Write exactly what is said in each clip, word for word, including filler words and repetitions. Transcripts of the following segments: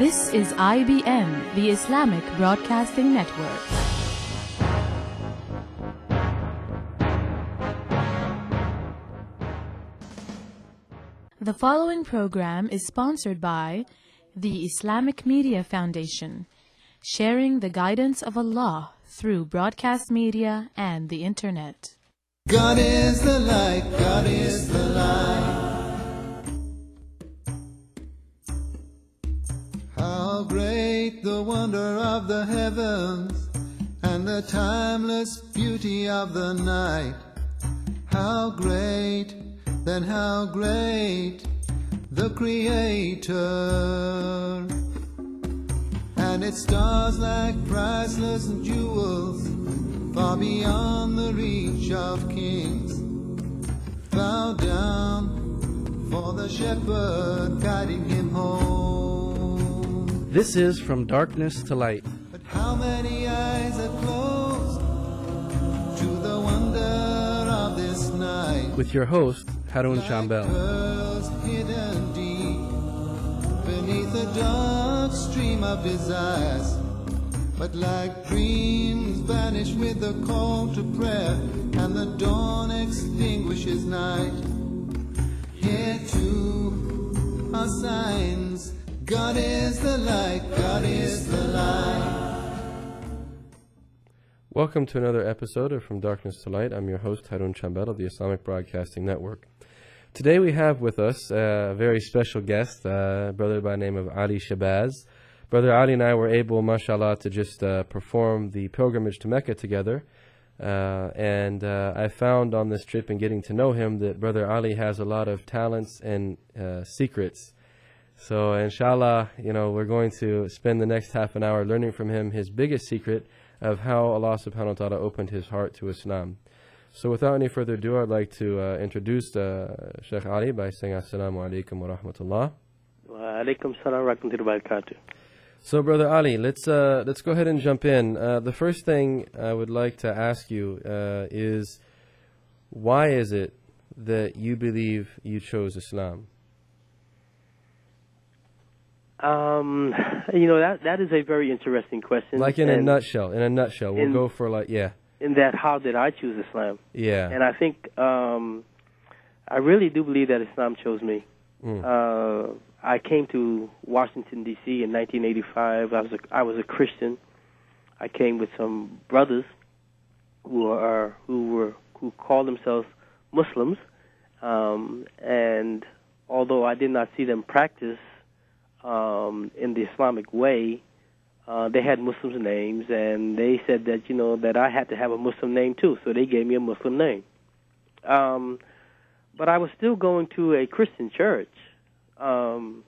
This is I B N, the Islamic Broadcasting Network. The following program is sponsored by the Islamic Media Foundation, sharing the guidance of Allah through broadcast media and the Internet. God is the light, God is the light. How great the wonder of the heavens and the timeless beauty of the night. How great, then how great the Creator. And its stars like priceless jewels, far beyond the reach of kings. Bow down for the shepherd guiding him home. This is From Darkness to Light. But how many eyes are closed to the wonder of this night? With your host, Harun Like Chambel. pearls hidden deep beneath the dark stream of desires. But like dreams vanish with the call to prayer, and the dawn extinguishes night. Here too are signs. God is the light, God is the light. Welcome to another episode of From Darkness to Light. I'm your host, Harun Chambel of the Islamic Broadcasting Network. Today we have with us a very special guest, a brother by the name of Ali Shabazz. Brother Ali and I were able, mashallah, to just uh, perform the pilgrimage to Mecca together. Uh, and uh, I found on this trip and getting to know him that Brother Ali has a lot of talents and uh, secrets. So inshallah, you know, we're going to spend the next half an hour learning from him his biggest secret of how Allah subhanahu wa ta'ala opened his heart to Islam. So without any further ado, I'd like to uh, introduce uh, Sheikh Ali by saying Assalamu alaikum wa rahmatullah. Wa alaikum salam wa rahmatullahi wa barakatuh. So, Brother Ali, let's uh, let's go ahead and jump in. Uh, the first thing I would like to ask you uh, is, why is it that you believe you chose Islam? Um, you know, that that is a very interesting question. Like in a and nutshell. In a nutshell, we'll in- go for like yeah, In that, how did I choose Islam? yeah. And I think um, I really do believe that Islam chose me. Mm. Uh, I came to Washington, D C in nineteen eighty-five. I was a, I was a Christian. I came with some brothers who are who were who called themselves Muslims, um, and although I did not see them practice um, in the Islamic way, uh, they had Muslims names, and they said that you know that I had to have a Muslim name too. So they gave me a Muslim name. Um, but I was still going to a Christian church. Um,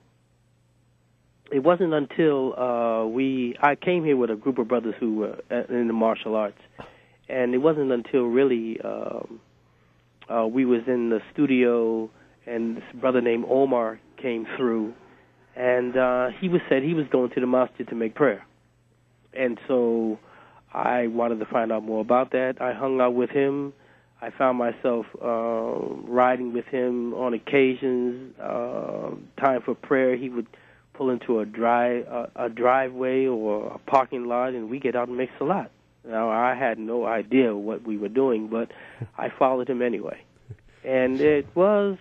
it wasn't until uh, we I came here with a group of brothers who were in the martial arts, and it wasn't until really um, uh, we was in the studio, and this brother named Omar came through, and uh, he was said he was going to the masjid to make prayer, and so I wanted to find out more about that. I hung out with him. I found myself uh, riding with him on occasions. Uh, time for prayer, he would pull into a drive uh, a driveway or a parking lot, and we get out and make salat. Now, I had no idea what we were doing, but I followed him anyway. And it was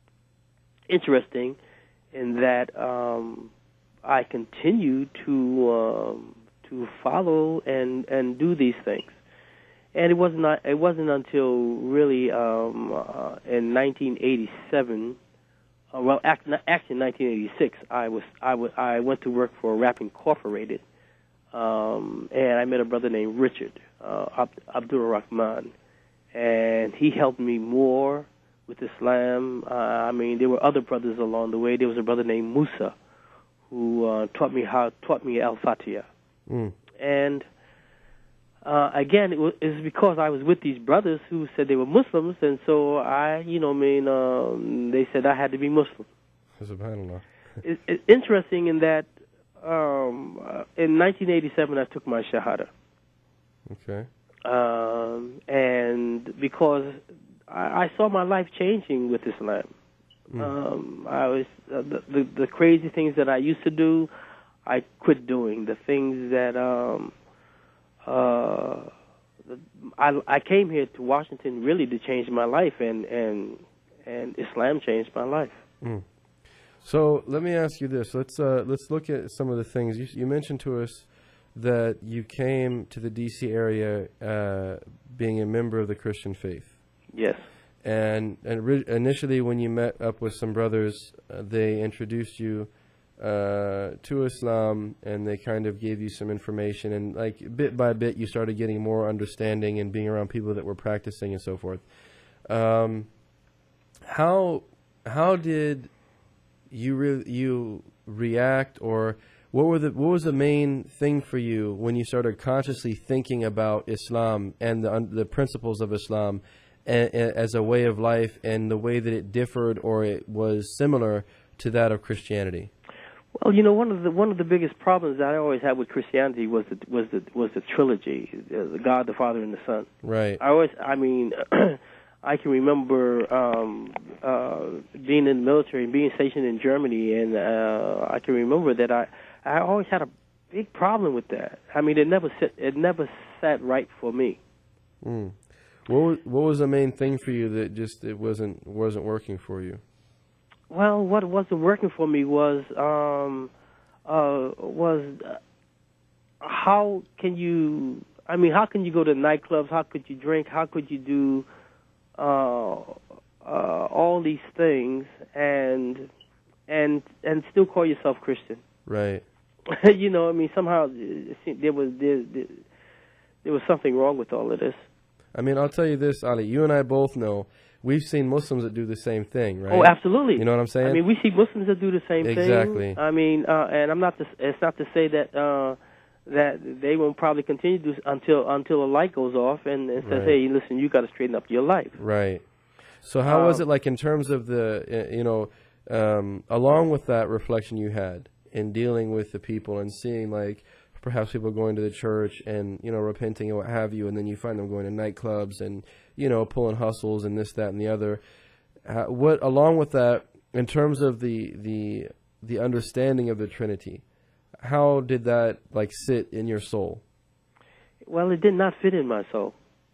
interesting in that um, I continued to um, to follow and, and do these things. And it wasn't not, it wasn't until really um, uh, in nineteen eighty-seven, uh, well, act, actually in nineteen eighty-six, I was I, was, I went to work for Rap Incorporated, um, and I met a brother named Richard uh, Ab- Abdul Rahman, and he helped me more with Islam. Uh, I mean, there were other brothers along the way. There was a brother named Musa who uh, taught me how taught me Al-Fatiha, Mm. and Uh, again, it was, it was because I was with these brothers who said they were Muslims, and so I, you know, I mean, um, they said I had to be Muslim. Subhanallah. It, it's interesting in that um, uh, in nineteen eighty-seven I took my Shahada. Okay. Um, and because I, I saw my life changing with Islam. Mm. Um, I was uh, the, the, the crazy things that I used to do, I quit doing, the things that um, uh, I, I came here to Washington really to change my life, and and, and Islam changed my life. Mm. So let me ask you this. Let's uh, let's look at some of the things. You, you mentioned to us that you came to the D C area uh, being a member of the Christian faith. Yes. And, and ri- initially when you met up with some brothers, uh, they introduced you uh, to Islam, and they kind of gave you some information. And like bit by bit, you started getting more understanding and being around people that were practicing and so forth. Um, how how did you re- you react, or what were the what was the main thing for you when you started consciously thinking about Islam and the un- the principles of Islam a- a- as a way of life, and the way that it differed or it was similar to that of Christianity? Well, you know, one of the one of the biggest problems that I always had with Christianity was the was the was the trilogy, the God, the Father, and the Son. Right. I always, I mean, I can remember um, uh, being in the military and being stationed in Germany, and uh, I can remember that I I always had a big problem with that. I mean, it never sit, it never sat right for me. Mm. What was, what was the main thing for you that just it wasn't wasn't working for you? Well, what wasn't working for me was um, uh, was uh, how can you? I mean, how can you go to nightclubs? How could you drink? How could you do uh, uh, all these things and and and still call yourself Christian? Right. You know, I mean, somehow it seemed there was there, there, there was something wrong with all of this. I mean, I'll tell you this, Ali. You and I both know we've seen Muslims that do the same thing, right? Oh, absolutely. You know what I'm saying? I mean, we see Muslims that do the same thing. Exactly. I mean, uh, and I'm not. To, it's not to say that uh, that they won't probably continue to do until until a light goes off and, and says, Right. "Hey, listen, you got to straighten up your life." Right. So how was Um, it like in terms of the, uh, you know, um, along with that reflection you had in dealing with the people and seeing like perhaps people going to the church and, you know, repenting and what have you, and then you find them going to nightclubs and, you know, pulling hustles and this, that, and the other. Uh, what, along with that, in terms of the, the, the understanding of the Trinity, how did that like sit in your soul? Well, it did not fit in my soul.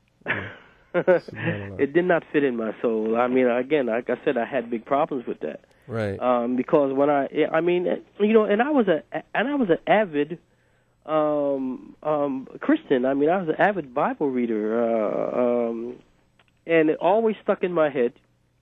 It did not fit in my soul. I mean, again, like I said, I had big problems with that. Right. Um, because when I, I mean, you know, and I was a, and I was an avid um, um, Christian. I mean, I was an avid Bible reader, uh, um, and it always stuck in my head.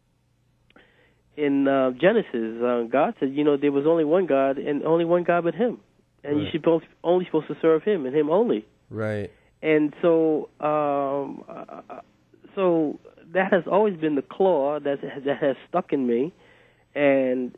In uh, Genesis, uh, God said, you know, there was only one God and only one God but Him, and Right. you should both only supposed to serve Him and Him only. Right. And so, um, uh, so that has always been the claw that that has stuck in me, and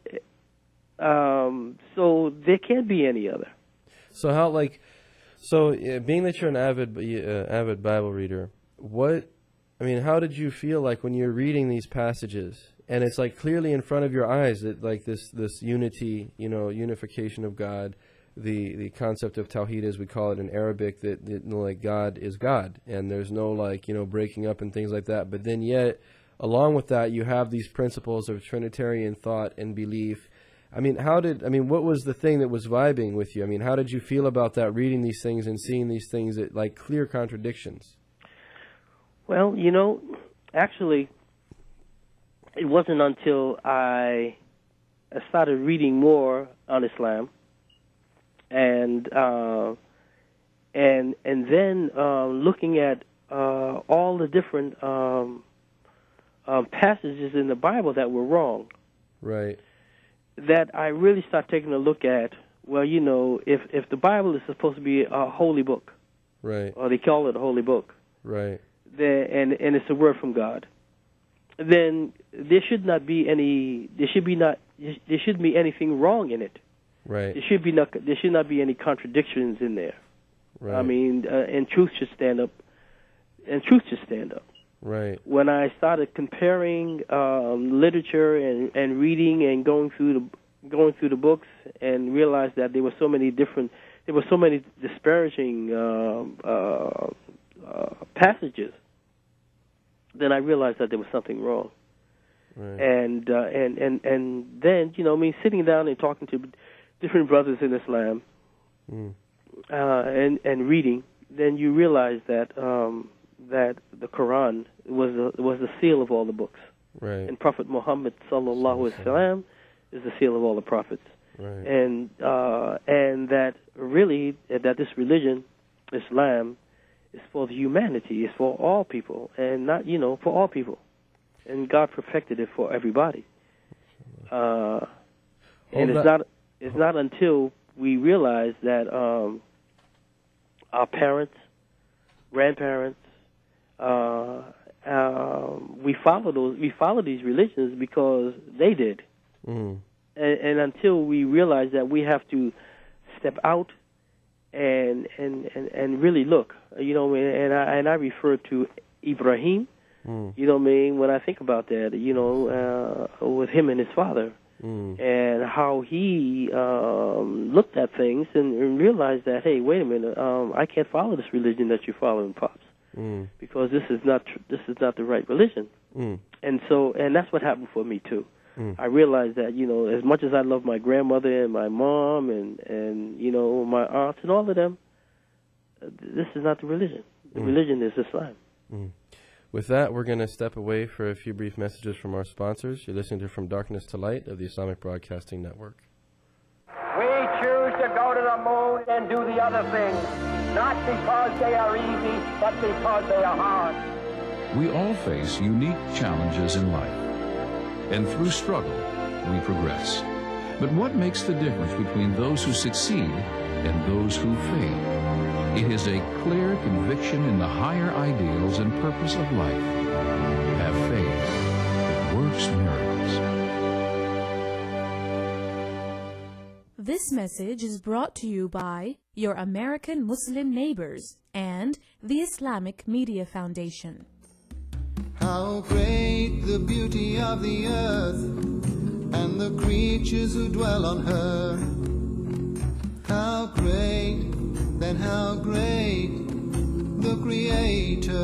um, so there can't be any other. So how like, so uh, being that you're an avid uh, avid Bible reader, what, I mean, how did you feel like when you're reading these passages and it's like clearly in front of your eyes that like this this unity, you know, unification of God, the the concept of Tawhid as we call it in Arabic, that, that you know, like God is God and there's no like, you know, breaking up and things like that. But then yet, along with that, you have these principles of Trinitarian thought and belief. I mean, how did, I mean, what was the thing that was vibing with you? I mean, how did you feel about that, reading these things and seeing these things that like clear contradictions? Well, you know, actually, it wasn't until I started reading more on Islam, and uh, and and then uh, looking at uh, all the different um, um, passages in the Bible that were wrong, Right. that I really start taking a look at. Well, you know, if if the Bible is supposed to be a holy book, Right. or they call it a holy book, Right. then, and and it's a word from God, then there should not be any. There should be not. There shouldn't be anything wrong in it. Right. There should be not. There should not be any contradictions in there. Right. I mean, uh, and truth should stand up. And truth should stand up. Right. When I started comparing um, literature and, and reading and going through the going through the books and realized that there were so many different, there were so many disparaging um, uh, uh, passages, then I realized that there was something wrong. Right. And uh, and and and then, you know, I mean, sitting down and talking to different brothers in Islam, mm. uh, and and reading, then you realize that um, that the Quran was the, was the seal of all the books. Right. And Prophet Muhammad sallallahu alaihi wasallam is the seal of all the prophets. Right. And uh, and that really that this religion, Islam, is for the humanity. It's for all people, and not you know for all people. And God perfected it for everybody. Uh, and it's not it's not until we realize that um, our parents, grandparents, uh, uh, we follow those we follow these religions because they did. Mm. And, and until we realize that we have to step out and and, and, and really look, you know, and I and I refer to Ibrahim, mm. you know what I mean, when I think about that, you know, uh, with him and his father, mm. and how he um, looked at things and, and realized that, hey, wait a minute, um, I can't follow this religion that you're following, Pops, mm. because this is not tr- this is not the right religion, mm. and so and that's what happened for me too. Mm. I realized that, you know, as much as I love my grandmother and my mom and, and you know, my aunts and all of them, uh, this is not the religion. The mm. religion is Islam. Mm. With that, we're going to step away for a few brief messages from our sponsors. You're listening to From Darkness to Light of the Islamic Broadcasting Network. We choose to go to the moon and do the other things, not because they are easy, but because they are hard. We all face unique challenges in life. And through struggle, we progress. But what makes the difference between those who succeed and those who fail? It is a clear conviction in the higher ideals and purpose of life. Have faith. It works miracles. This message is brought to you by your American Muslim neighbors and the Islamic Media Foundation. How great the beauty of the earth and the creatures who dwell on her. How great, then how great the Creator.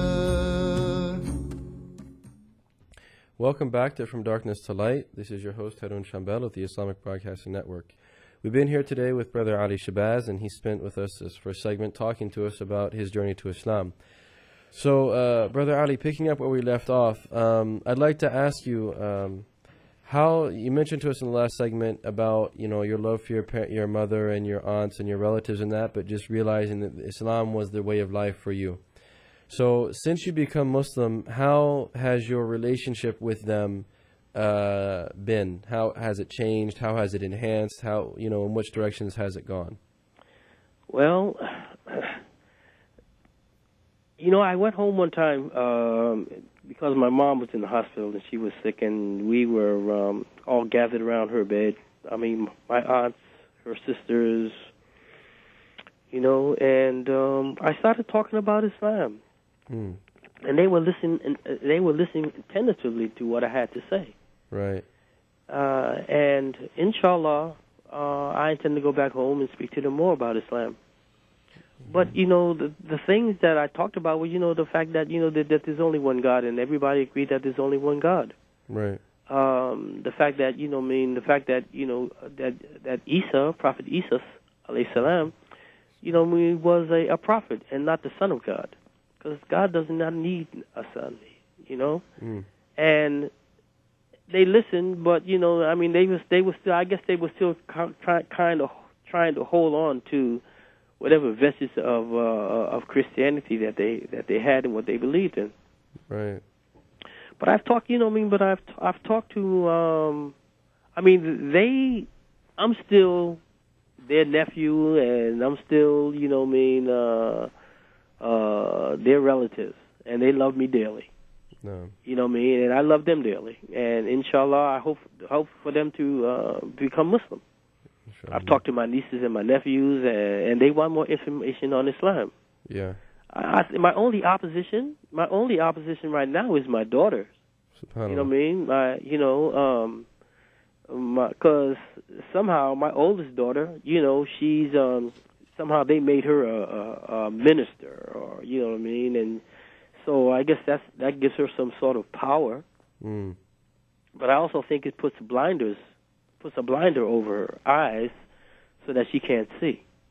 Welcome back to From Darkness to Light. This is your host, Harun Shambel of the Islamic Broadcasting Network. We've been here today with Brother Ali Shabazz, and he spent with us this first segment talking to us about his journey to Islam. So, uh, Brother Ali, picking up where we left off, um, I'd like to ask you um, how you mentioned to us in the last segment about, you know, your love for your par- your mother and your aunts and your relatives and that, but just realizing that Islam was the way of life for you. So, since you become Muslim, how has your relationship with them uh, been? How has it changed? How has it enhanced? How, you know, in which directions has it gone? Well, you know, I went home one time um, because my mom was in the hospital and she was sick, and we were um, all gathered around her bed. I mean, my aunts, her sisters, you know, and um, I started talking about Islam, mm. and they were listening. And they were listening attentively to what I had to say. Right. Uh, and inshallah, uh, I intend to go back home and speak to them more about Islam. But, you know, the the things that I talked about were, you know, the fact that, you know, that, that there's only one God, and everybody agreed that there's only one God. Right. Um, the fact that, you know, I mean, the fact that, you know, that that Isa, Prophet Isa, alayhi salam, you know, I mean, was a, a prophet and not the son of God. Because God does not need a son, you know. Mm. And they listened, but, you know, I mean, they was they were still, I guess they were still try, kind of trying to hold on to whatever vestiges of uh, of Christianity that they that they had and what they believed in. Right. But I've talked, you know, I mean, but I've I've talked to, um, I mean, they, I'm still their nephew, and I'm still, you know, I mean, uh, uh, their relatives, and they love me dearly. No. You know what I mean, and I love them dearly, and inshallah, I hope hope for them to uh, become Muslim. I've talked to my nieces and my nephews, and, and they want more information on Islam. Yeah. I, I, my only opposition, my only opposition right now is my daughter. You know what I mean? My, you know, um, because somehow my oldest daughter, you know, she's um, somehow they made her a, a, a minister, or you know what I mean, and so I guess that's that gives her some sort of power. Mm. But I also think it puts blinders. puts a blinder over her eyes so that she can't see.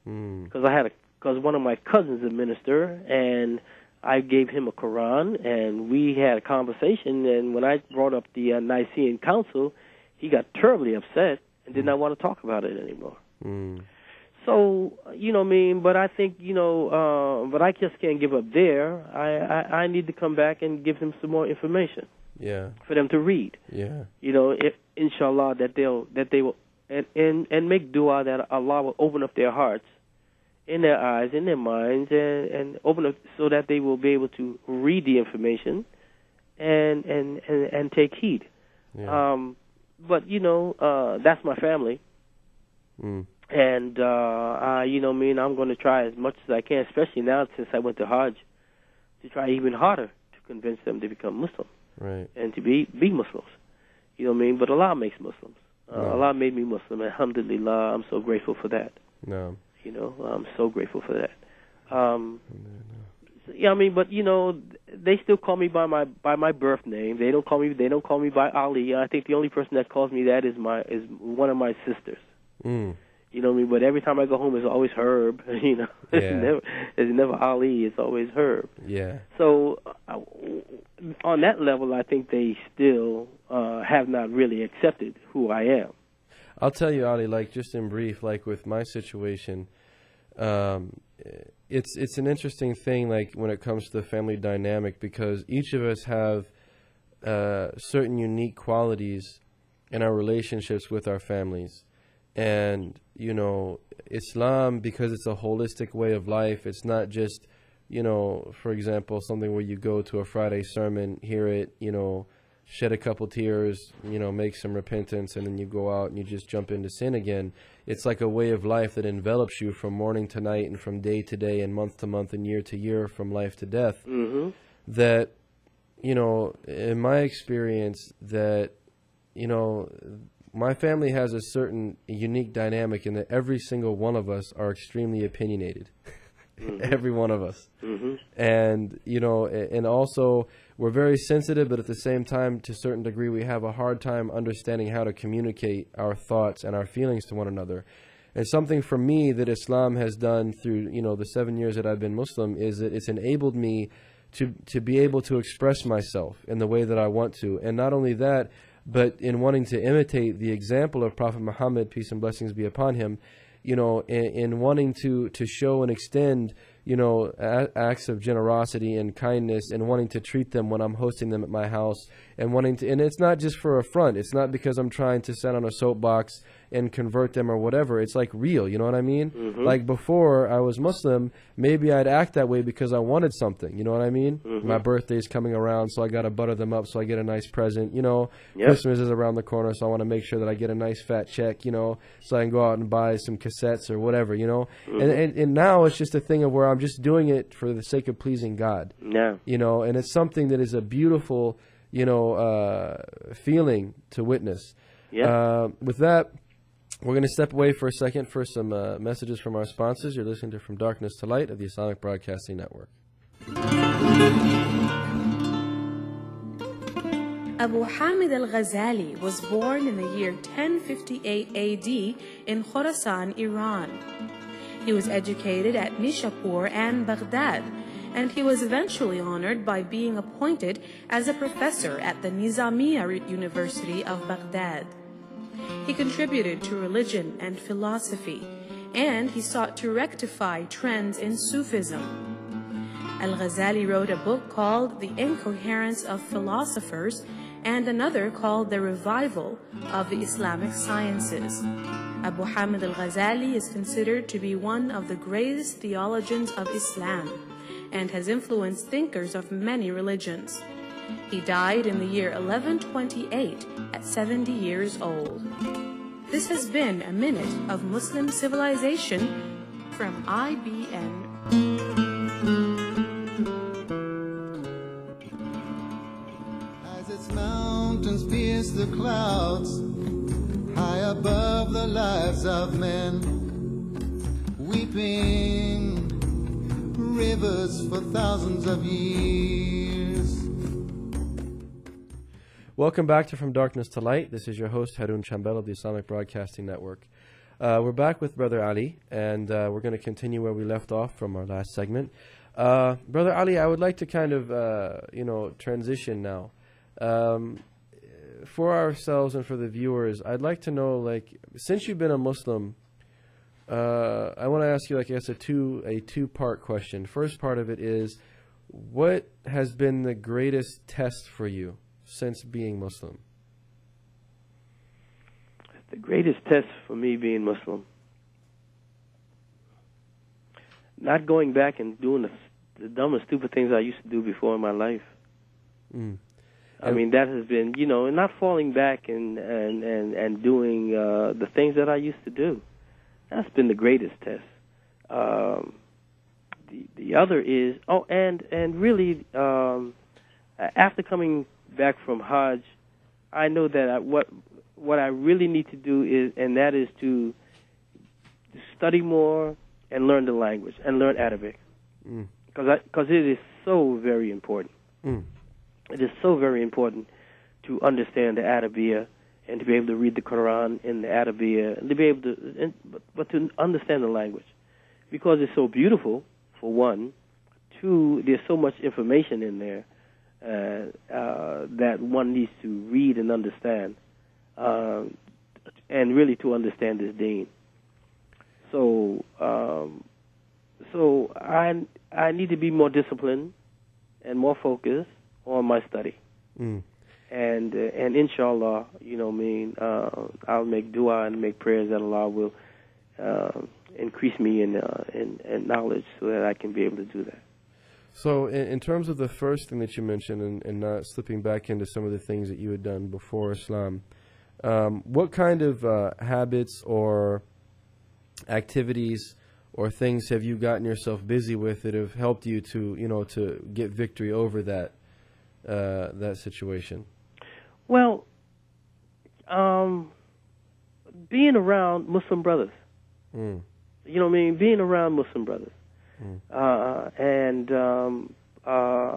because I had a because one of my cousins is a minister, and I gave him a Quran, and we had a conversation. And when I brought up the uh, Nicene Council, he got terribly upset and did not want to talk about it anymore. Mm. So, you know what I mean, but I think, you know, uh, but I just can't give up there. I, I, I need to come back and give them some more information. Yeah. For them to read. Yeah. You know, if, inshallah, that they'll, that they will, and, and, and make dua that Allah will open up their hearts, in their eyes, in their minds, and, and open up so that they will be able to read the information and, and, and, and take heed. Yeah. Um, but, you know, uh, that's my family. Mm. And, uh, uh, you know, me and I'm going to try as much as I can, especially now since I went to Hajj, to try even harder to convince them to become Muslim. Right. And to be, be Muslims. You know what I mean? But Allah makes Muslims. Uh, No. Allah made me Muslim. Alhamdulillah, I'm so grateful for that. No. You know, I'm so grateful for that. Um, yeah, I mean, but you know, they still call me by my by my birth name. They don't call me. They don't call me by Ali. I think the only person that calls me that is my is one of my sisters. Mm. You know what I mean? But every time I go home, it's always Herb. You know, it's Yeah. never it's never Ali. It's always Herb. Yeah. So uh, on that level, I think they still uh, have not really accepted who I am. I'll tell you, Ali, like just in brief, like with my situation, um, it's it's an interesting thing, like when it comes to the family dynamic, because each of us have uh, certain unique qualities in our relationships with our families. And, you know, Islam, because it's a holistic way of life, it's not just, you know, for example, something where you go to a Friday sermon, hear it, you know, shed a couple tears, you know, make some repentance, and then you go out and you just jump into sin again. It's like a way of life that envelops you from morning to night and from day to day and month to month and year to year, from life to death. Mm-hmm. That, you know, in my experience, that, you know, my family has a certain unique dynamic in that every single one of us are extremely opinionated. Mm-hmm. Every one of us. Mm-hmm. And, you know, and also we're very sensitive, but at the same time, to a certain degree, we have a hard time understanding how to communicate our thoughts and our feelings to one another. And something for me that Islam has done through, you know, the seven years that I've been Muslim is that it's enabled me to, to be able to express myself in the way that I want to. And not only that, but in wanting to imitate the example of Prophet Muhammad, peace and blessings be upon him, you know, in, in wanting to, to show and extend, you know, a- acts of generosity and kindness, and wanting to treat them when I'm hosting them at my house, and wanting to, and it's not just for a front. It's not because I'm trying to sit on a soapbox and convert them or whatever. It's like real, you know what I mean? Mm-hmm. Like before I was Muslim, maybe I'd act that way because I wanted something, you know what I mean? Mm-hmm. My birthday's coming around, so I got to butter them up so I get a nice present, you know? Yep. Christmas is around the corner, so I want to make sure that I get a nice fat check, you know, so I can go out and buy some cassettes or whatever, you know? Mm-hmm. And, and and now it's just a thing of where I'm just doing it for the sake of pleasing God. Yeah. You know, and it's something that is a beautiful, you know, uh, feeling to witness. Yeah. Uh, with that, we're going to step away for a second for some uh, messages from our sponsors. You're listening to From Darkness to Light of the Islamic Broadcasting Network. Abu Hamid al-Ghazali was born in the year ten fifty-eight A D in Khorasan, Iran. He was educated at Nishapur and Baghdad, and he was eventually honored by being appointed as a professor at the Nizamiya University of Baghdad. He contributed to religion and philosophy, and he sought to rectify trends in Sufism. Al-Ghazali wrote a book called The Incoherence of Philosophers and another called The Revival of the Islamic Sciences. Abu Hamid al-Ghazali is considered to be one of the greatest theologians of Islam and has influenced thinkers of many religions. He died in the year eleven twenty-eight at seventy years old. This has been a minute of Muslim civilization from I B N. As its mountains pierce the clouds, high above the lives of men, weeping rivers for thousands of years. Welcome back to From Darkness to Light. This is your host, Harun Chambel of the Islamic Broadcasting Network. Uh, we're back with Brother Ali, and uh, we're going to continue where we left off from our last segment. Uh, Brother Ali, I would like to kind of, uh, you know, transition now. Um, for ourselves and for the viewers, I'd like to know, like, since you've been a Muslim, uh, I want to ask you, like, I guess, a two a two-part question. First part of it is, what has been the greatest test for you since being Muslim? The greatest test for me being Muslim, not going back and doing the, the dumb and stupid things I used to do before in my life. Mm. I mean, that has been, you know, and not falling back and, and, and, and doing uh, the things that I used to do. That's been the greatest test. Um, the the other is, oh, and, and really, um, after coming back from Hajj, I know that I, what what I really need to do is, and that is to study more and learn the language and learn Arabic, because mm. because it is so very important. Mm. It is so very important to understand the Arabiya and to be able to read the Quran in the Arabiya, and to be able to, and, but, but to understand the language, because it's so beautiful. For one, two, there's so much information in there uh, uh, that one needs to read and understand. Uh, and really to understand this deen. So, um, so I I need to be more disciplined and more focused on my study. Mm. And uh, and inshallah, you know, I mean, uh, I'll make dua and make prayers that Allah will uh, increase me in, uh, in in knowledge so that I can be able to do that. So, in, in terms of the first thing that you mentioned, and, and not slipping back into some of the things that you had done before Islam. Um, what kind of uh, habits or activities or things have you gotten yourself busy with that have helped you to, you know, to get victory over that uh, that situation? Well, um, being around Muslim brothers, mm. you know what I mean? Being around Muslim brothers, mm. uh, and um, uh,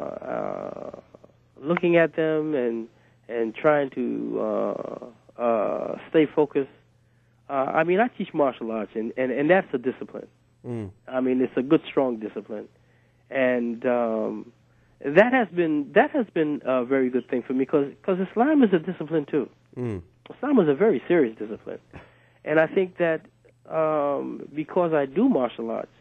uh, looking at them and and trying to. Uh, Uh, stay focused. Uh, I mean, I teach martial arts, and, and, and that's a discipline. Mm. I mean, it's a good, strong discipline, and um, that has been that has been a very good thing for me because because Islam is a discipline too. Mm. Islam is a very serious discipline, and I think that um, because I do martial arts,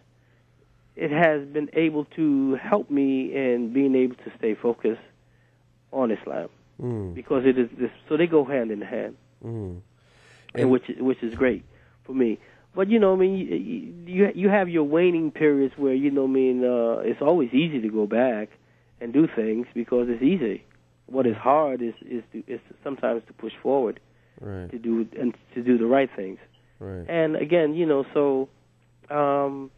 it has been able to help me in being able to stay focused on Islam. Mm. Because it is this, so they go hand in hand, mm. and which which is great for me. But you know, I mean, you you have your waning periods where you know, I mean, uh, it's always easy to go back and do things because it's easy. What is hard is is to, is sometimes to push forward, right. to do and to do the right things. Right. And again, you know, so um,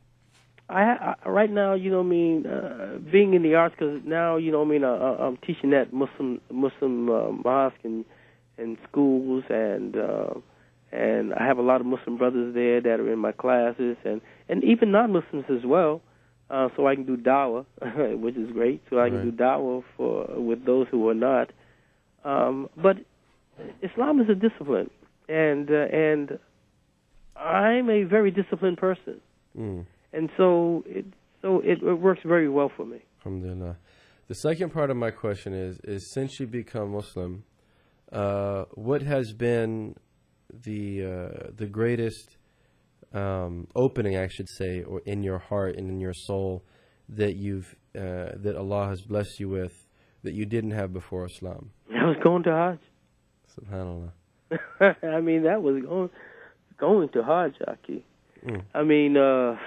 I, I right now, you know, I mean, uh, being in the arts, because now, you know, I mean, uh, I'm teaching at Muslim Muslim uh, mosque and and schools, and uh, and I have a lot of Muslim brothers there that are in my classes, and, and even non-Muslims as well. Uh, so I can do dawah, which is great. So I can right. do dawah for with those who are not. Um, but Islam is a discipline, and uh, and I'm a very disciplined person. Mm. And so it so it, it works very well for me. Alhamdulillah. The second part of my question is, is since you become Muslim, uh, what has been the uh, the greatest um, opening, I should say, or in your heart and in your soul that you've uh, that Allah has blessed you with that you didn't have before Islam? I was going to Hajj. Subhanallah. I mean, that was going going to Hajj, Aki. Mm. I mean, uh,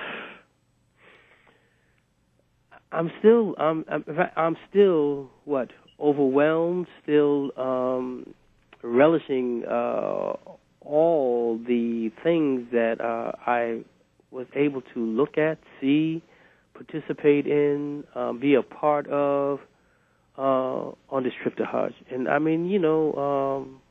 I'm still, I'm, I'm, I'm still what overwhelmed, still um, relishing uh, all the things that uh, I was able to look at, see, participate in, um, be a part of uh, on this trip to Hajj. And I mean, you know, um,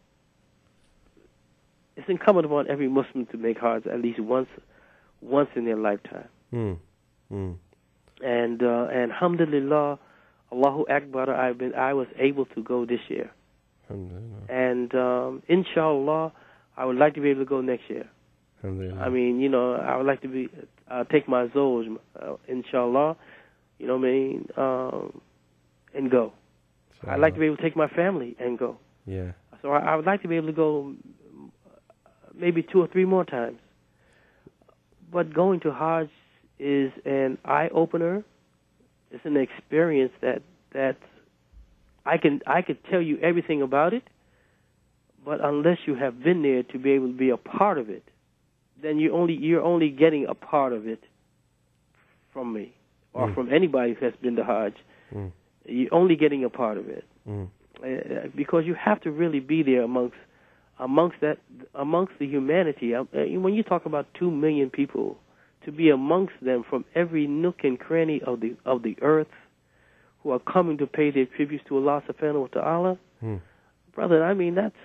it's incumbent upon every Muslim to make Hajj at least once, once in their lifetime. Mm. Mm. And uh, and alhamdulillah, Allahu Akbar, I've been I was able to go this year. Alhamdulillah. And um, inshallah, I would like to be able to go next year. Alhamdulillah. I mean, you know, I would like to be uh, take my Zoj, uh, inshallah, you know what I mean, um, and go. Inshallah. I'd like to be able to take my family and go. Yeah. So I, I would like to be able to go maybe two or three more times. But going to Hajj is an eye-opener. It's an experience that that I can I could tell you everything about it, but unless you have been there to be able to be a part of it, then you only you're only getting a part of it from me or mm. from anybody who has been to Hajj. Mm. You're only getting a part of it mm. uh, because you have to really be there amongst amongst that amongst the humanity. Uh, when you talk about two million people, to be amongst them from every nook and cranny of the of the earth, who are coming to pay their tributes to Allah Subhanahu wa Taala, mm. brother. I mean, that's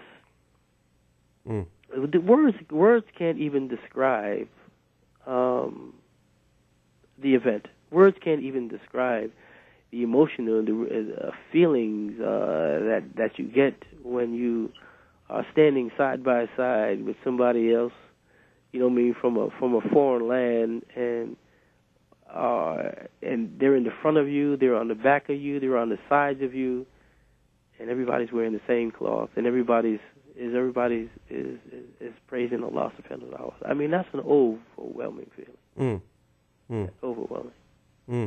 mm. the words. Words can't even describe um, the event. Words can't even describe the emotional, the uh, feelings uh, that that you get when you are standing side by side with somebody else. You know what I mean, from a from a foreign land, and uh, and they're in the front of you, they're on the back of you, they're on the sides of you, and everybody's wearing the same cloth, and everybody's is everybody's is is, is praising Allah Subhanahu wa Taala. I mean, that's an overwhelming feeling. Mm. Mm. Overwhelming. Mm.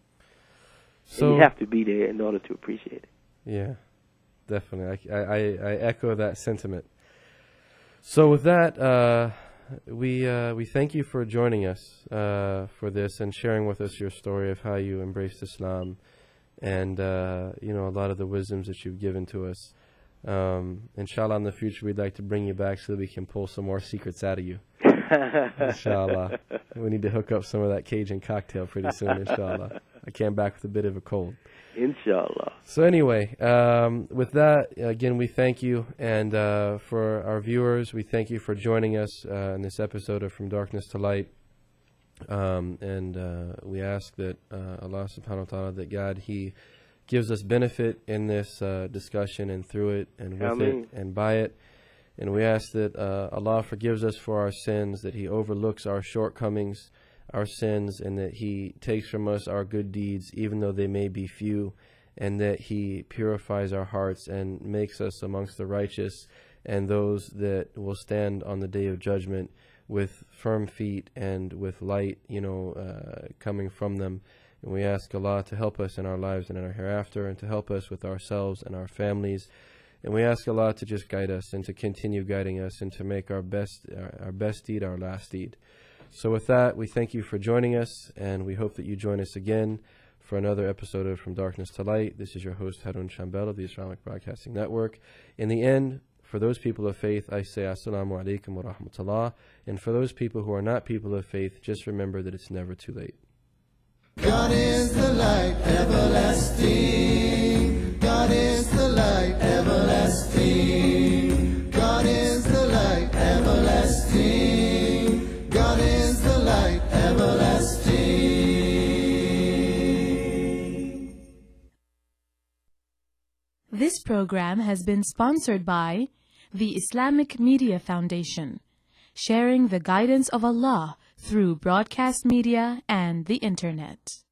So and you have to be there in order to appreciate it. Yeah, definitely. I I, I echo that sentiment. So with that, uh, we uh, we thank you for joining us uh, for this and sharing with us your story of how you embraced Islam, and uh, you know, a lot of the wisdoms that you've given to us. Um, inshallah, in the future, we'd like to bring you back so that we can pull some more secrets out of you. Inshallah, we need to hook up some of that Cajun cocktail pretty soon. Inshallah, I came back with a bit of a cold. Inshallah. So anyway, um, with that, again, we thank you. And uh, for our viewers, we thank you for joining us uh, in this episode of From Darkness to Light. Um, and uh, we ask that uh, Allah subhanahu wa ta'ala, that God, He gives us benefit in this uh, discussion and through it and with Ameen. it and by it. And we ask that uh, Allah forgives us for our sins, that He overlooks our shortcomings, our sins, and that He takes from us our good deeds, even though they may be few, and that He purifies our hearts and makes us amongst the righteous and those that will stand on the day of judgment with firm feet and with light, you know, uh, coming from them. And we ask Allah to help us in our lives and in our hereafter, and to help us with ourselves and our families. And we ask Allah to just guide us and to continue guiding us and to make our best, our, our best deed our last deed. So with that, we thank you for joining us, and we hope that you join us again for another episode of From Darkness to Light. This is your host, Harun Chambel of the Islamic Broadcasting Network. In the end, for those people of faith, I say Assalamu alaikum wa rahmatullah. And for those people who are not people of faith, just remember that it's never too late. God is the light everlasting. God is the light everlasting. God is the light everlasting. God is the light everlasting. This program has been sponsored by the Islamic Media Foundation, sharing the guidance of Allah through broadcast media and the Internet.